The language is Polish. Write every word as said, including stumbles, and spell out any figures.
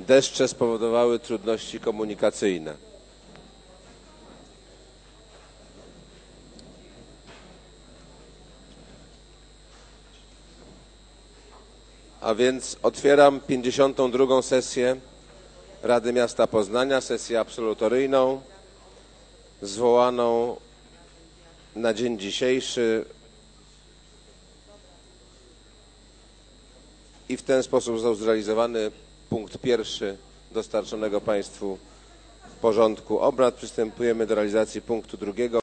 Deszcze spowodowały trudności komunikacyjne. A więc otwieram pięćdziesiątą drugą sesję Rady Miasta Poznania, sesję absolutoryjną, zwołaną na dzień dzisiejszy i w ten sposób został zrealizowany punkt pierwszy dostarczonego Państwu porządku obrad. Przystępujemy do realizacji punktu drugiego.